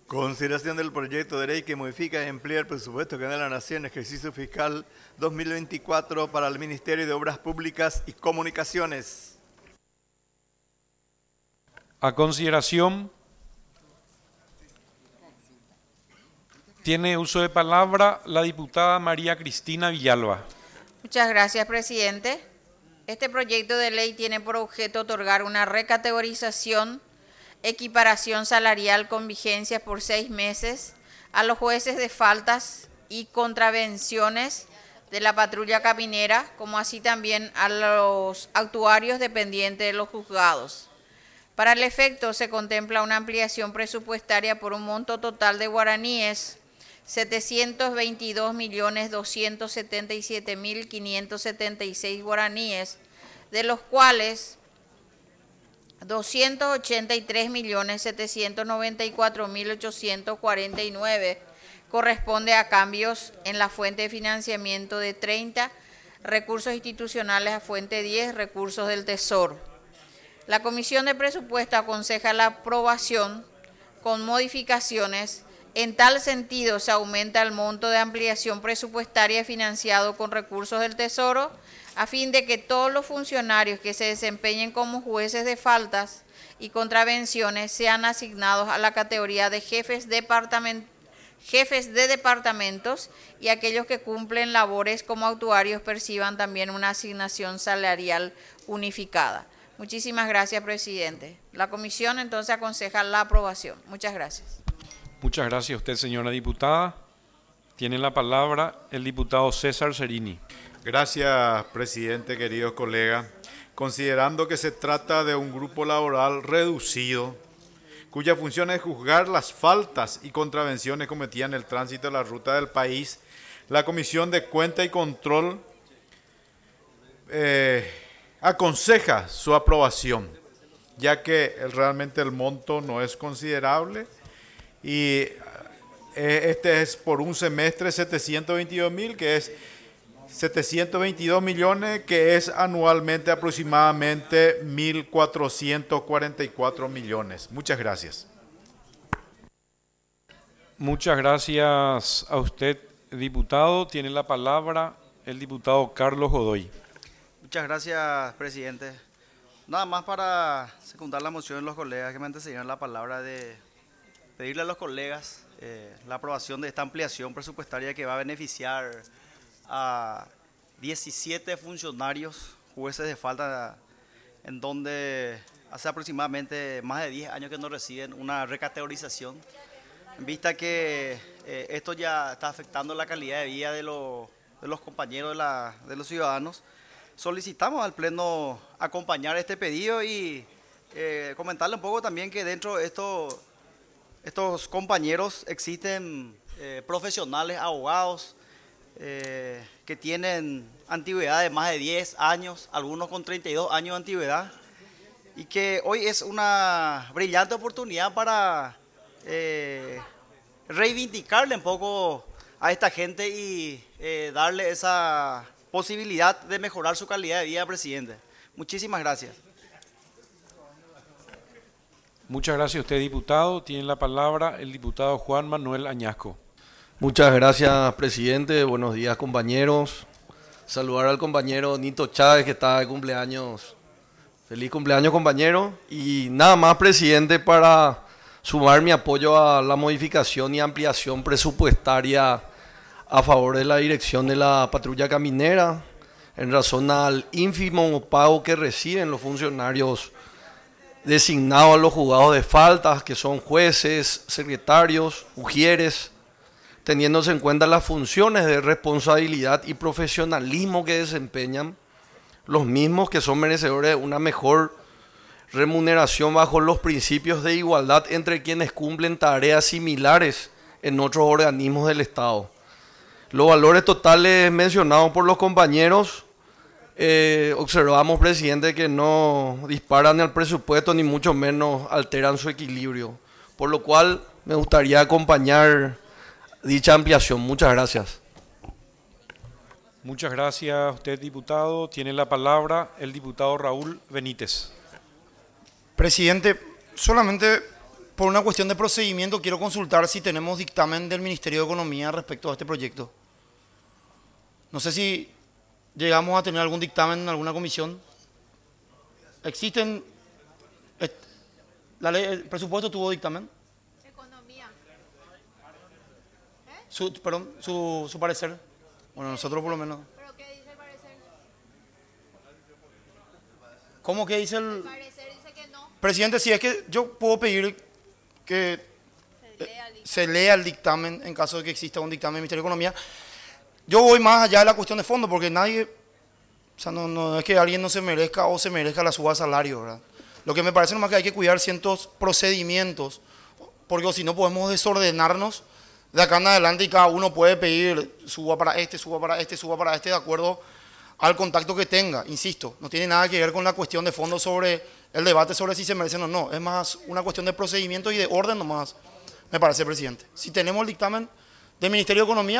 Consideración del proyecto de ley que modifica y amplía el presupuesto general de la Nación, ejercicio fiscal 2024 para el Ministerio de Obras Públicas y Comunicaciones. A consideración, tiene uso de palabra la diputada María Cristina Villalba. Muchas gracias, presidente. Este proyecto de ley tiene por objeto otorgar una recategorización, equiparación salarial con vigencia por 6 meses a los jueces de faltas y contravenciones de la patrulla caminera, como así también a los actuarios dependientes de los juzgados. Para el efecto se contempla una ampliación presupuestaria por un monto total de guaraníes 722.277.576 guaraníes, de los cuales 283.794.849 corresponde a cambios en la fuente de financiamiento de 30, recursos institucionales a fuente 10, recursos del Tesoro. La Comisión de Presupuesto aconseja la aprobación con modificaciones. En tal sentido, se aumenta el monto de ampliación presupuestaria financiado con recursos del Tesoro, a fin de que todos los funcionarios que se desempeñen como jueces de faltas y contravenciones sean asignados a la categoría de jefes de departamentos, y aquellos que cumplen labores como actuarios perciban también una asignación salarial unificada. Muchísimas gracias, presidente. La comisión entonces aconseja la aprobación. Muchas gracias. Muchas gracias a usted, señora diputada. Tiene la palabra el diputado César Cerini. Gracias, presidente, queridos colegas. Considerando que se trata de un grupo laboral reducido, cuya función es juzgar las faltas y contravenciones cometidas en el tránsito de la ruta del país, la Comisión de Cuenta y Control aconseja su aprobación, ya que realmente el monto no es considerable y este es por un semestre 722.000, que es 722 millones, que es anualmente aproximadamente 1.444 millones. Muchas gracias. Muchas gracias a usted, diputado. Tiene la palabra el diputado Carlos Godoy. Muchas gracias, presidente. Nada más para secundar la moción de los colegas que me antecedieron la palabra, de pedirle a los colegas la aprobación de esta ampliación presupuestaria que va a beneficiar a 17 funcionarios, jueces de falta, en donde hace aproximadamente más de 10 años que no reciben una recategorización, en vista que esto ya está afectando la calidad de vida de los compañeros de los ciudadanos. Solicitamos al Pleno acompañar este pedido y comentarle un poco también que dentro de estos compañeros existen profesionales, abogados, que tienen antigüedad de más de 10 años, algunos con 32 años de antigüedad, y que hoy es una brillante oportunidad para reivindicarle un poco a esta gente y darle esa posibilidad de mejorar su calidad de vida, presidente. Muchísimas gracias. Muchas gracias a usted, diputado. Tiene la palabra el diputado Juan Manuel Añasco. Muchas gracias, presidente. Buenos días, compañeros. Saludar al compañero Nito Chávez, que está de cumpleaños. Feliz cumpleaños, compañero. Y nada más, presidente, para sumar mi apoyo a la modificación y ampliación presupuestaria a favor de la dirección de la patrulla caminera, en razón al ínfimo pago que reciben los funcionarios designados a los juzgados de faltas, que son jueces, secretarios, ujieres, teniéndose en cuenta las funciones de responsabilidad y profesionalismo que desempeñan, los mismos que son merecedores de una mejor remuneración bajo los principios de igualdad entre quienes cumplen tareas similares en otros organismos del Estado. Los valores totales mencionados por los compañeros, observamos, presidente, que no disparan el presupuesto ni mucho menos alteran su equilibrio, por lo cual me gustaría acompañar dicha ampliación. Muchas gracias. Muchas gracias a usted, diputado. Tiene la palabra el diputado Raúl Benítez. Presidente, solamente por una cuestión de procedimiento, quiero consultar si tenemos dictamen del Ministerio de Economía respecto a este proyecto. No sé si llegamos a tener algún dictamen en alguna comisión. ¿Existen? ¿La ley, el presupuesto tuvo dictamen? Economía. Perdón, su parecer. Bueno, nosotros por lo menos. ¿Pero qué dice el parecer? ¿Cómo que dice El el parecer dice que no. presidente? Si es que yo puedo pedir que se lea el dictamen en caso de que exista un dictamen del Ministerio de Economía. Yo voy más allá de la cuestión de fondo, porque nadie, o sea, no es que alguien no se merezca o se merezca la suba de salario, ¿verdad? Lo que me parece nomás que hay que cuidar ciertos procedimientos, porque si no podemos desordenarnos de acá en adelante y cada uno puede pedir suba para este, suba para este, suba para este, de acuerdo al contacto que tenga. Insisto, no tiene nada que ver con la cuestión de fondo sobre el debate sobre si se merecen o no. Es más una cuestión de procedimiento y de orden nomás, me parece, presidente. Si tenemos el dictamen del Ministerio de Economía.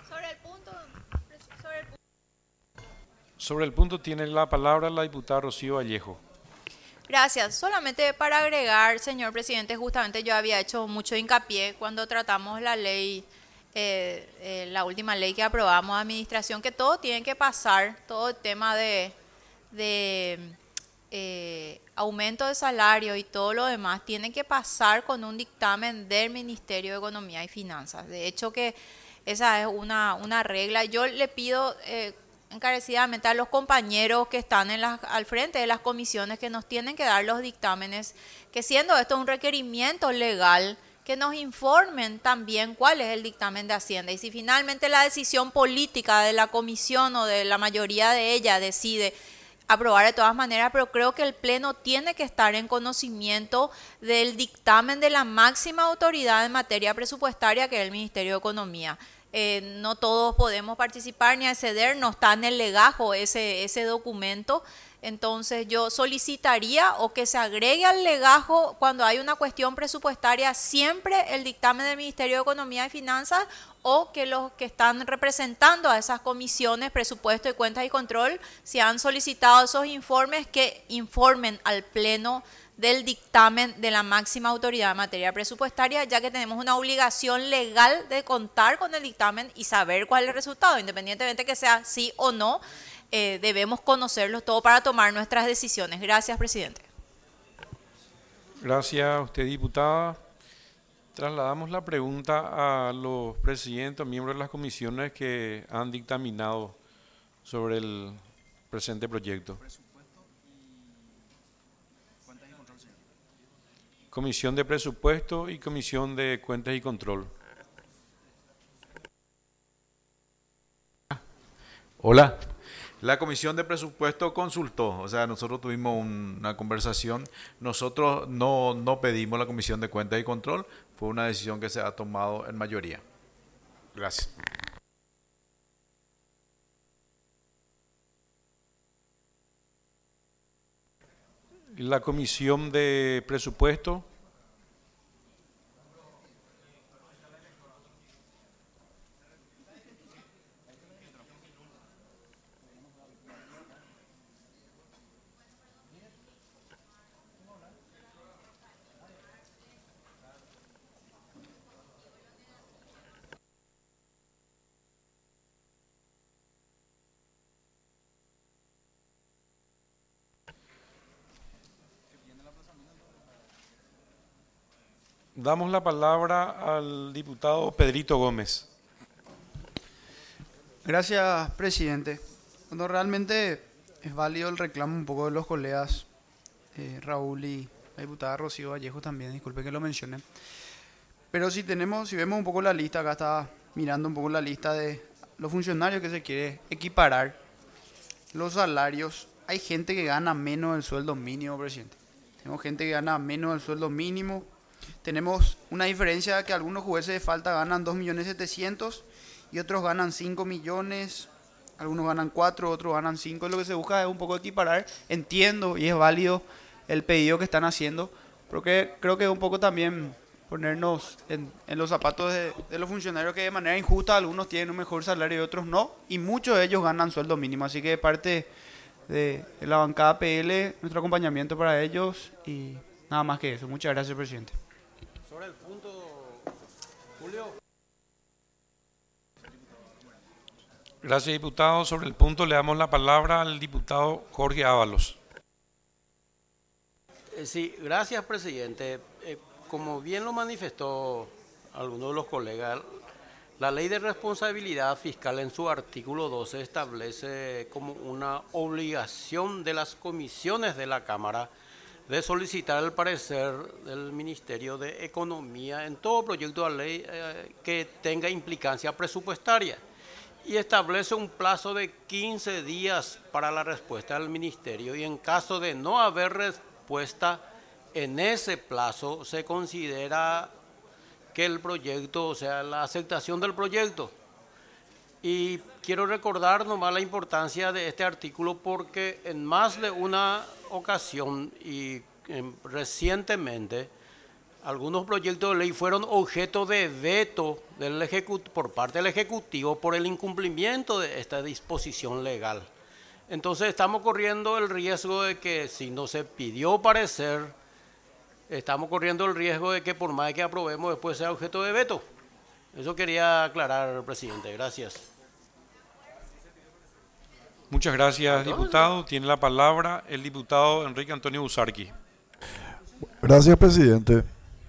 Sobre el punto tiene la palabra la diputada Rocío Vallejo. Gracias. Solamente para agregar, señor presidente, justamente yo había hecho mucho hincapié cuando tratamos la ley, la última ley que aprobamos de administración, que todo tiene que pasar, todo el tema de aumento de salario y todo lo demás, tiene que pasar con un dictamen del Ministerio de Economía y Finanzas. De hecho que esa es una regla. Yo le pido encarecidamente a los compañeros que están al frente de las comisiones que nos tienen que dar los dictámenes, que siendo esto un requerimiento legal, que nos informen también cuál es el dictamen de Hacienda. Y si finalmente la decisión política de la comisión o de la mayoría de ella decide aprobar de todas maneras, pero creo que el Pleno tiene que estar en conocimiento del dictamen de la máxima autoridad en materia presupuestaria, que es el Ministerio de Economía. No todos podemos participar ni acceder, no está en el legajo ese documento. Entonces yo solicitaría o que se agregue al legajo cuando hay una cuestión presupuestaria siempre el dictamen del Ministerio de Economía y Finanzas, o que los que están representando a esas comisiones, presupuesto y cuentas y control, si han solicitado esos informes, que informen al Pleno del dictamen de la máxima autoridad en materia presupuestaria, ya que tenemos una obligación legal de contar con el dictamen y saber cuál es el resultado, independientemente que sea sí o no. Debemos conocerlos todo para tomar nuestras decisiones. Gracias, presidente. Gracias a usted, diputada. Trasladamos la pregunta a los presidentes, miembros de las comisiones que han dictaminado sobre el presente proyecto. Comisión de Presupuesto y Comisión de Cuentas y Control. Hola. La Comisión de Presupuesto consultó, o sea, nosotros tuvimos una conversación, nosotros no pedimos la Comisión de Cuentas y Control, fue una decisión que se ha tomado en mayoría. Gracias. La Comisión de Presupuesto. Damos la palabra al diputado Pedrito Gómez. Gracias, presidente. Bueno, realmente es válido el reclamo un poco de los colegas Raúl y la diputada Rocío Vallejo también, disculpe que lo mencione. Pero si vemos un poco la lista, acá estaba mirando un poco la lista de los funcionarios que se quiere equiparar, los salarios. Hay gente que gana menos del sueldo mínimo, presidente. Tenemos gente que gana menos del sueldo mínimo. Tenemos una diferencia que algunos jueces de falta ganan 2.700.000 y otros ganan 5 millones, algunos ganan 4, otros ganan 5. Lo que se busca es un poco equiparar. Entiendo y es válido el pedido que están haciendo, pero creo que es un poco también ponernos en los zapatos de los funcionarios, que de manera injusta algunos tienen un mejor salario y otros no, y muchos de ellos ganan sueldo mínimo. Así que de parte de la bancada PL, nuestro acompañamiento para ellos y nada más que eso. Muchas gracias, presidente. Sobre el punto, Julio. Gracias, diputado. Sobre el punto le damos la palabra al diputado Jorge Ábalos. Sí, gracias, presidente. Como bien lo manifestó alguno de los colegas, la Ley de Responsabilidad Fiscal en su artículo 12 establece como una obligación de las comisiones de la Cámara de solicitar el parecer del Ministerio de Economía en todo proyecto de ley que tenga implicancia presupuestaria y establece un plazo de 15 días para la respuesta del Ministerio y en caso de no haber respuesta en ese plazo se considera que el proyecto, o sea, la aceptación del proyecto. Y quiero recordar nomás la importancia de este artículo porque en más de una ocasión y recientemente algunos proyectos de ley fueron objeto de veto por parte del Ejecutivo por el incumplimiento de esta disposición legal. Entonces estamos corriendo el riesgo de que si no se pidió parecer, estamos corriendo el riesgo de que por más que aprobemos después sea objeto de veto. Eso quería aclarar, presidente. Gracias. Muchas gracias, diputado. Tiene la palabra el diputado Enrique Antonio Busarqui. Gracias, presidente.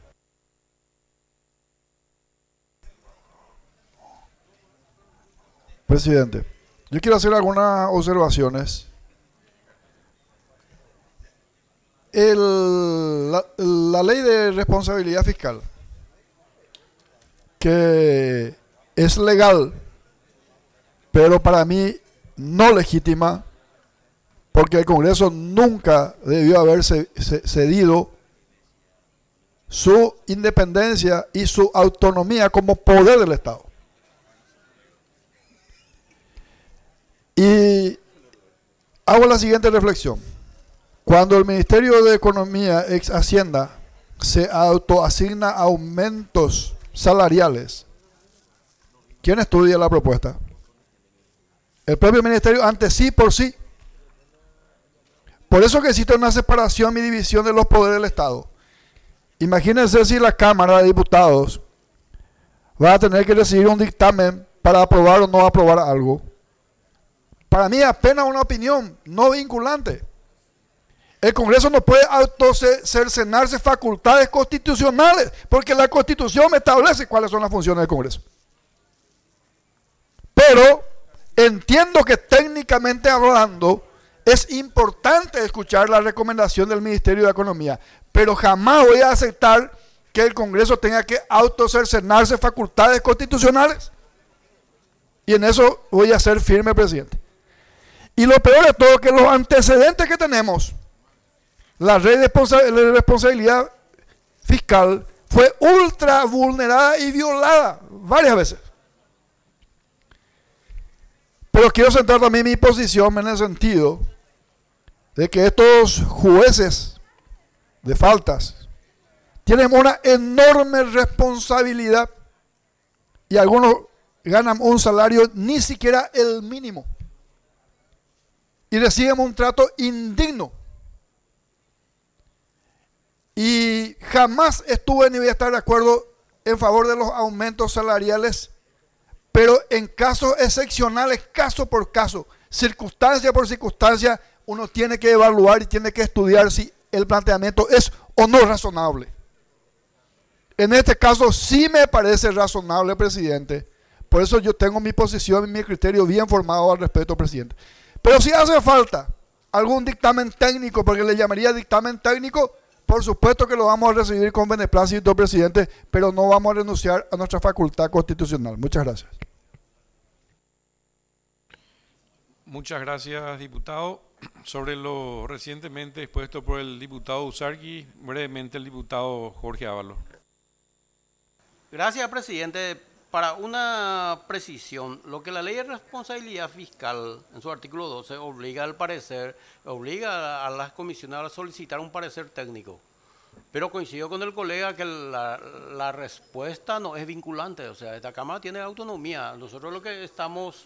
Presidente, yo quiero hacer algunas observaciones. La ley de responsabilidad fiscal, que es legal, pero para mí no legítima, porque el Congreso nunca debió haber cedido su independencia y su autonomía como poder del Estado. Y hago la siguiente reflexión. Cuando el Ministerio de Economía, ex Hacienda, se autoasigna aumentos salariales, ¿quién estudia la propuesta? El propio Ministerio ante sí por sí. Por eso que existe una separación y división de los poderes del Estado. Imagínense si la Cámara de Diputados va a tener que recibir un dictamen para aprobar o no aprobar algo. Para mí apenas una opinión no vinculante. El Congreso no puede autocercenarse facultades constitucionales, porque la Constitución me establece cuáles son las funciones del Congreso. Pero entiendo que técnicamente hablando es importante escuchar la recomendación del Ministerio de Economía, pero jamás voy a aceptar que el Congreso tenga que autocercenarse facultades constitucionales. Y en eso voy a ser firme, presidente. Y lo peor de todo es que los antecedentes que tenemos, la ley de responsabilidad fiscal fue ultra vulnerada y violada varias veces. Pero quiero centrar también mi posición en el sentido de que estos jueces de faltas tienen una enorme responsabilidad y algunos ganan un salario ni siquiera el mínimo y reciben un trato indigno. Y jamás estuve ni voy a estar de acuerdo en favor de los aumentos salariales, pero en casos excepcionales, caso por caso, circunstancia por circunstancia, uno tiene que evaluar y tiene que estudiar si el planteamiento es o no razonable. En este caso sí me parece razonable, presidente. Por eso yo tengo mi posición y mi criterio bien formado al respecto, presidente. Pero si hace falta algún dictamen técnico, porque le llamaría dictamen técnico, por supuesto que lo vamos a recibir con beneplácito, presidente, pero no vamos a renunciar a nuestra facultad constitucional. Muchas gracias. Muchas gracias, diputado. Sobre lo recientemente expuesto por el diputado Busarqui, brevemente el diputado Jorge Ábalos. Gracias, presidente. Para una precisión, lo que la Ley de Responsabilidad Fiscal, en su artículo 12, obliga a las comisiones a solicitar un parecer técnico. Pero coincido con el colega que la respuesta no es vinculante, o sea, esta Cámara tiene autonomía. Nosotros lo que estamos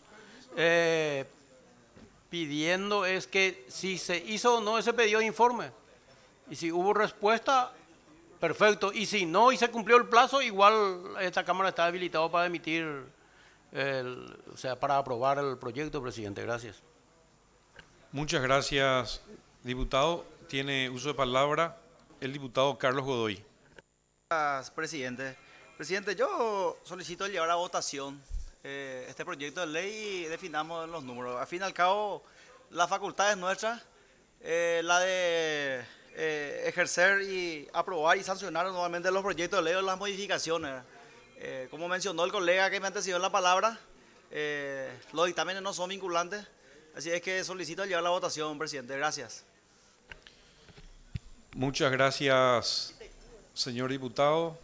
pidiendo es que si se hizo o no ese pedido de informe, y si hubo respuesta, Perfecto. Y si no, y se cumplió el plazo, igual esta Cámara está habilitada para emitir, o sea, para aprobar el proyecto, presidente. Gracias. Muchas gracias, diputado. Tiene uso de palabra el diputado Carlos Godoy. Gracias, presidente. Presidente, yo solicito llevar a votación este proyecto de ley y definamos los números. Al fin y al cabo, la facultad es nuestra, la de ejercer y aprobar y sancionar nuevamente los proyectos de ley o las modificaciones. Como mencionó el colega que me antecedió en la palabra, los dictámenes no son vinculantes, así es que solicito llevar la votación, presidente. Gracias. Muchas gracias, señor diputado.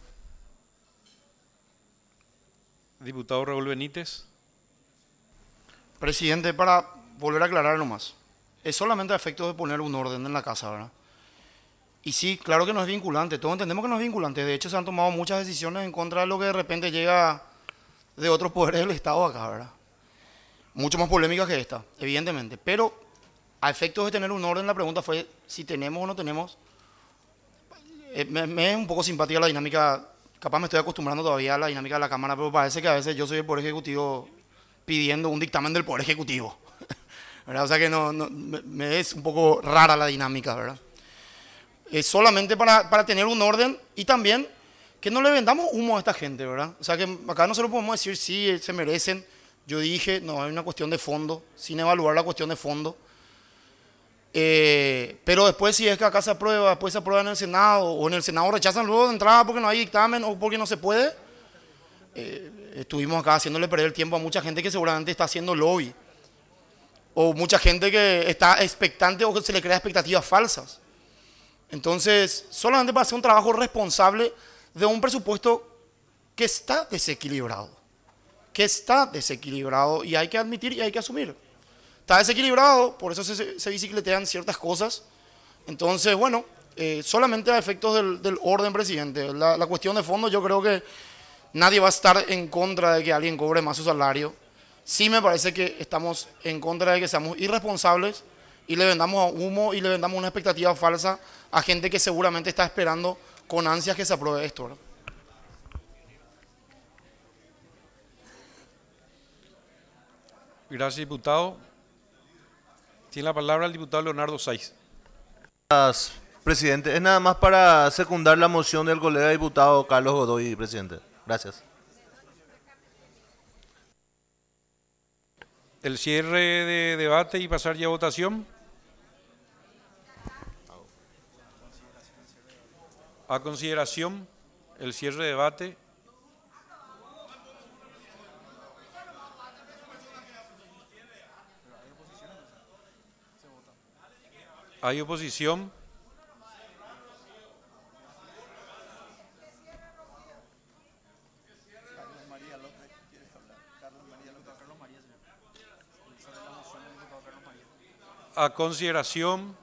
Diputado Raúl Benítez. Presidente, para volver a aclarar nomás, es solamente a efectos de poner un orden en la casa, ¿verdad? Y sí, claro que no es vinculante, todos entendemos que no es vinculante, de hecho se han tomado muchas decisiones en contra de lo que de repente llega de otros poderes del Estado acá, ¿verdad? Mucho más polémicas que esta, evidentemente, pero a efectos de tener un orden, la pregunta fue si tenemos o no tenemos. Me es un poco simpática la dinámica, capaz me estoy acostumbrando todavía a la dinámica de la Cámara, pero parece que a veces yo soy el Poder Ejecutivo pidiendo un dictamen del Poder Ejecutivo, ¿verdad? O sea que me es un poco rara la dinámica, ¿verdad? Es solamente para tener un orden y también que no le vendamos humo a esta gente, ¿verdad? O sea que acá no se lo podemos decir, sí, se merecen. Yo dije, no, hay una cuestión de fondo, sin evaluar la cuestión de fondo. Pero después si es que acá se aprueba, después se aprueba en el Senado, o en el Senado rechazan luego de entrada porque no hay dictamen o porque no se puede. Estuvimos acá haciéndole perder el tiempo a mucha gente que seguramente está haciendo lobby, o mucha gente que está expectante o que se le crea expectativas falsas. Entonces, solamente para hacer un trabajo responsable de un presupuesto que está desequilibrado, y hay que admitir y hay que asumir. Está desequilibrado, por eso se bicicletean ciertas cosas. Entonces, bueno, solamente a efectos del orden, presidente. La cuestión de fondo, yo creo que nadie va a estar en contra de que alguien cobre más su salario. Sí me parece que estamos en contra de que seamos irresponsables y le vendamos humo y le vendamos una expectativa falsa a gente que seguramente está esperando con ansias que se apruebe esto, ¿verdad? Gracias, diputado. Tiene la palabra el diputado Leonardo Saiz. Gracias, presidente. Es nada más para secundar la moción del colega diputado Carlos Godoy, presidente. Gracias. El cierre de debate y pasar ya a votación. A consideración, el cierre de debate. ¿Hay oposición? A consideración.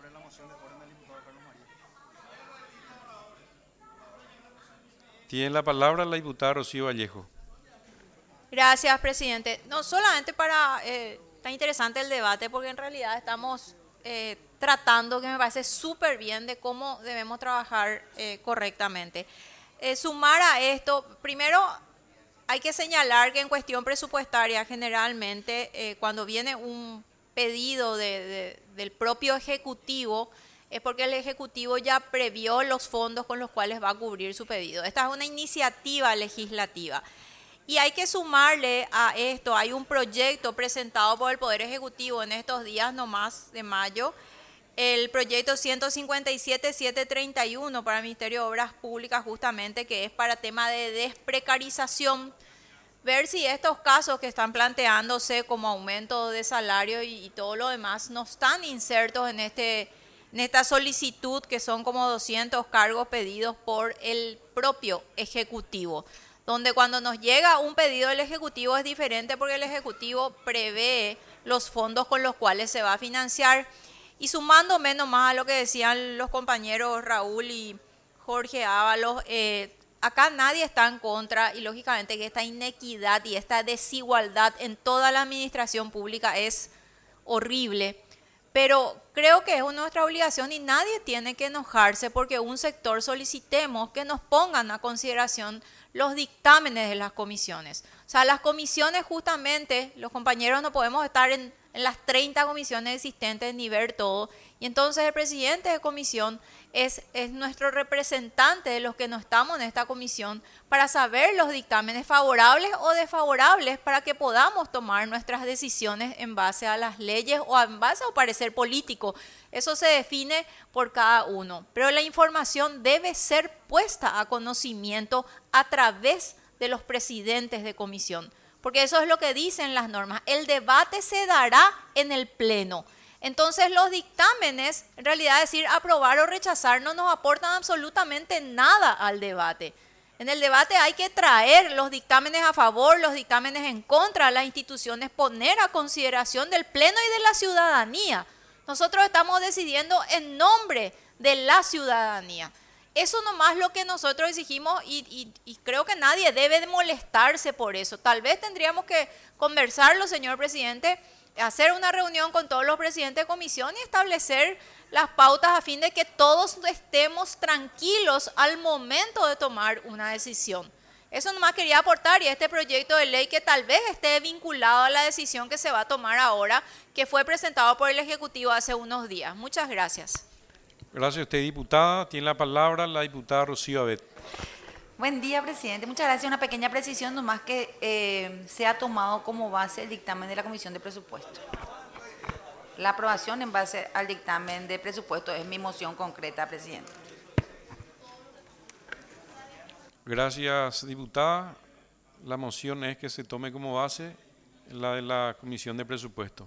Tiene la palabra la diputada Rocío Vallejo. Gracias, presidente. No solamente para... está interesante el debate porque en realidad estamos tratando, que me parece súper bien, de cómo debemos trabajar correctamente. Sumar a esto, primero hay que señalar que en cuestión presupuestaria generalmente cuando viene un pedido del propio Ejecutivo, es porque el Ejecutivo ya previó los fondos con los cuales va a cubrir su pedido. Esta es una iniciativa legislativa. Y hay que sumarle a esto, hay un proyecto presentado por el Poder Ejecutivo en estos días nomás de mayo, el proyecto 157.731 para el Ministerio de Obras Públicas, justamente, que es para tema de desprecarización, ver si estos casos que están planteándose como aumento de salario y todo lo demás no están insertos en esta solicitud, que son como 200 cargos pedidos por el propio Ejecutivo, donde cuando nos llega un pedido del Ejecutivo es diferente porque el Ejecutivo prevé los fondos con los cuales se va a financiar. Y sumándome nomás a lo que decían los compañeros Raúl y Jorge Ábalos, acá nadie está en contra y lógicamente que esta inequidad y esta desigualdad en toda la administración pública es horrible. pero creo que es nuestra obligación y nadie tiene que enojarse porque un sector solicitemos que nos pongan a consideración los dictámenes de las comisiones. O sea, las comisiones justamente, los compañeros no podemos estar en las 30 comisiones existentes ni ver todo. Y entonces el presidente de comisión es nuestro representante de los que no estamos en esta comisión para saber los dictámenes favorables o desfavorables para que podamos tomar nuestras decisiones en base a las leyes o en base a un parecer político. Eso se define por cada uno. Pero la información debe ser puesta a conocimiento a través de los presidentes de comisión, porque eso es lo que dicen las normas. El debate se dará en el pleno. Entonces los dictámenes, en realidad decir aprobar o rechazar, no nos aportan absolutamente nada al debate. En el debate hay que traer los dictámenes a favor, los dictámenes en contra, las instituciones poner a consideración del pleno y de la ciudadanía. Nosotros estamos decidiendo en nombre de la ciudadanía. Eso nomás lo que nosotros exigimos y creo que nadie debe de molestarse por eso. Tal vez tendríamos que conversarlo, señor presidente, hacer una reunión con todos los presidentes de comisión y establecer las pautas a fin de que todos estemos tranquilos al momento de tomar una decisión. Eso nomás quería aportar, y este proyecto de ley que tal vez esté vinculado a la decisión que se va a tomar ahora, que fue presentado por el Ejecutivo hace unos días. Muchas gracias. Gracias a usted, diputada. Tiene la palabra la diputada Rocío Abet. Buen día, presidente. Muchas gracias. Una pequeña precisión, nomás que se ha tomado como base el dictamen de la Comisión de Presupuesto. La aprobación en base al dictamen de presupuesto es mi moción concreta, presidente. Gracias, diputada. La moción es que se tome como base la de la Comisión de Presupuesto.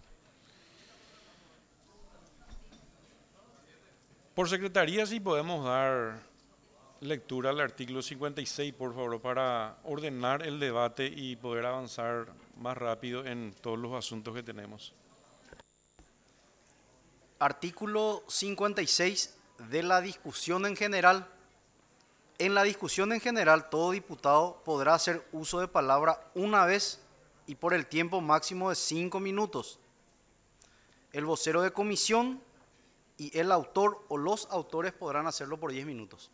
Por secretaría, si podemos dar lectura al artículo 56, por favor, para ordenar el debate y poder avanzar más rápido en todos los asuntos que tenemos. Artículo 56 de la discusión en general. En la discusión en general, todo diputado podrá hacer uso de palabra una vez y por el tiempo máximo de 5 minutos. El vocero de comisión y el autor o los autores podrán hacerlo por 10 minutos.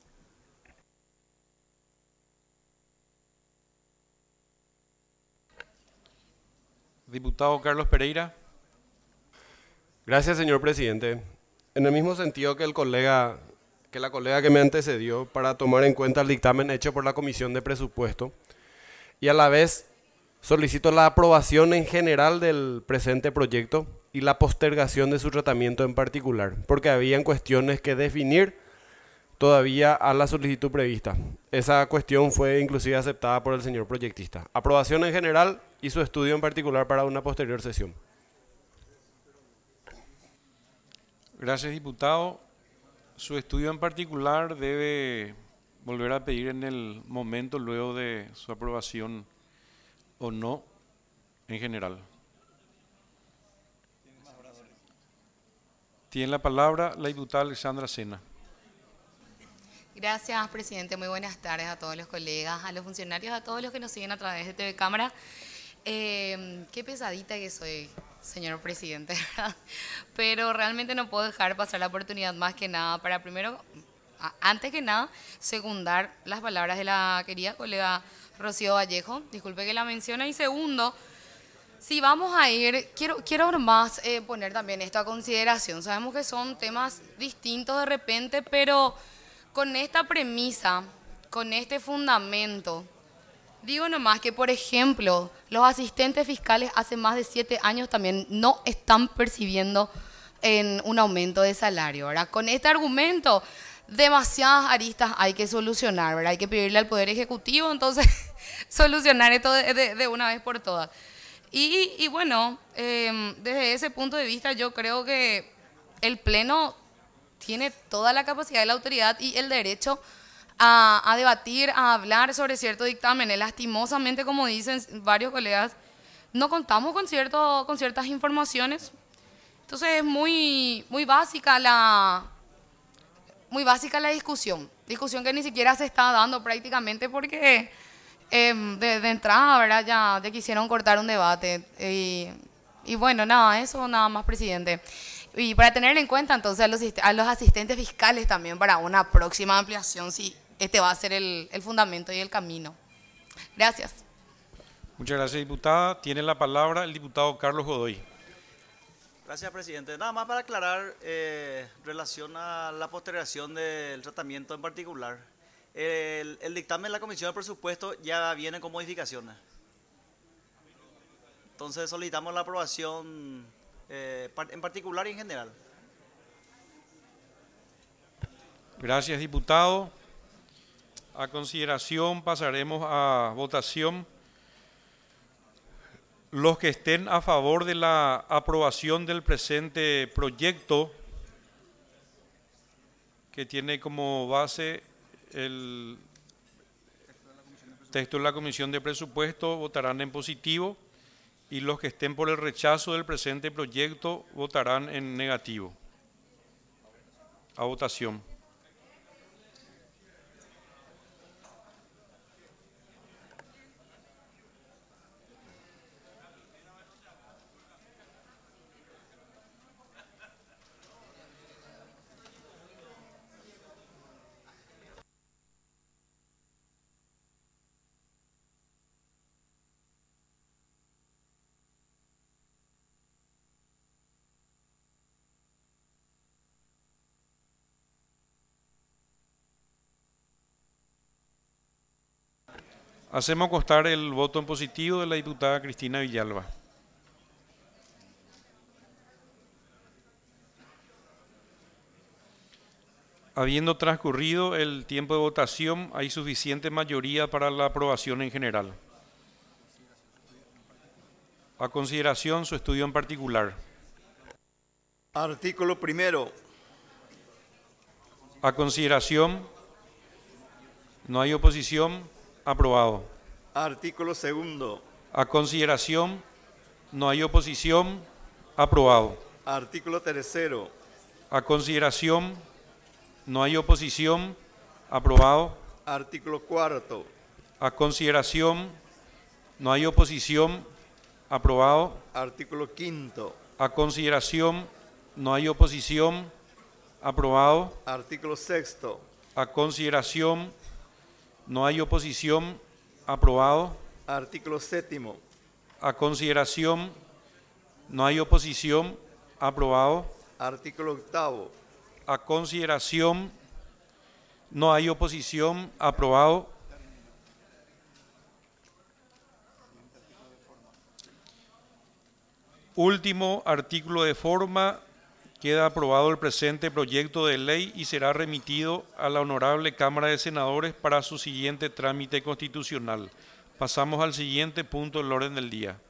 Diputado Carlos Pereira. Gracias, señor presidente. En el mismo sentido que la colega que me antecedió, para tomar en cuenta el dictamen hecho por la Comisión de Presupuesto, y a la vez solicito la aprobación en general del presente proyecto y la postergación de su tratamiento en particular, porque habían cuestiones que definir todavía a la solicitud prevista. Esa cuestión fue inclusive aceptada por el señor proyectista. Aprobación en general y su estudio en particular para una posterior sesión. Gracias, diputado. Su estudio en particular debe volver a pedir en el momento luego de su aprobación o no en general. Tiene la palabra la diputada Alexandra Sena. Gracias, presidente. Muy buenas tardes a todos los colegas, a los funcionarios, a todos los que nos siguen a través de TV Cámara. Qué pesadita que soy, señor presidente, ¿verdad? Pero realmente no puedo dejar pasar la oportunidad más que nada para primero, antes que nada, secundar las palabras de la querida colega Rocío Vallejo. Disculpe que la mencione. Y segundo, si vamos a ir, quiero más poner también esto a consideración. Sabemos que son temas distintos de repente, pero con esta premisa, con este fundamento, digo nomás que, por ejemplo, los asistentes fiscales hace más de 7 años también no están percibiendo en un aumento de salario, ¿verdad? Con este argumento, demasiadas aristas hay que solucionar, ¿verdad? Hay que pedirle al Poder Ejecutivo, entonces, solucionar esto de una vez por todas. Y bueno, desde ese punto de vista yo creo que el Pleno tiene toda la capacidad de la autoridad y el derecho a debatir, a hablar sobre ciertos dictámenes. Lastimosamente, como dicen varios colegas, no contamos con ciertas informaciones. Entonces es muy básica la discusión que ni siquiera se está dando prácticamente porque de entrada, ¿verdad? Ya quisieron cortar un debate y bueno, nada más, presidente. Y para tener en cuenta entonces a los asistentes fiscales también para una próxima ampliación, si este va a ser el fundamento y el camino. Gracias. Muchas gracias, diputada. Tiene la palabra el diputado Carlos Godoy. Gracias, presidente. Nada más para aclarar relación a la postergación del tratamiento en particular. El dictamen de la Comisión de Presupuesto ya viene con modificaciones. Entonces solicitamos la aprobación en particular y en general. Gracias, diputado. A consideración pasaremos a votación. Los que estén a favor de la aprobación del presente proyecto, que tiene como base el texto de la Comisión de Presupuesto, votarán en positivo, y los que estén por el rechazo del presente proyecto votarán en negativo. A votación. Hacemos constar el voto en positivo de la diputada Cristina Villalba. Habiendo transcurrido el tiempo de votación, hay suficiente mayoría para la aprobación en general. A consideración, su estudio en particular. Artículo primero. A consideración, no hay oposición. Aprobado. Artículo segundo. A consideración, no hay oposición. Aprobado. Artículo tercero. A consideración, no hay oposición. Aprobado. Artículo cuarto. A consideración, no hay oposición. Aprobado. Artículo quinto. A consideración, no hay oposición. Aprobado. Artículo sexto. A consideración, no hay oposición. Aprobado. Artículo séptimo. A consideración, no hay oposición. Aprobado. Artículo octavo. A consideración, no hay oposición. Aprobado. Último artículo de forma. Queda aprobado el presente proyecto de ley y será remitido a la Honorable Cámara de Senadores para su siguiente trámite constitucional. Pasamos al siguiente punto del orden del día.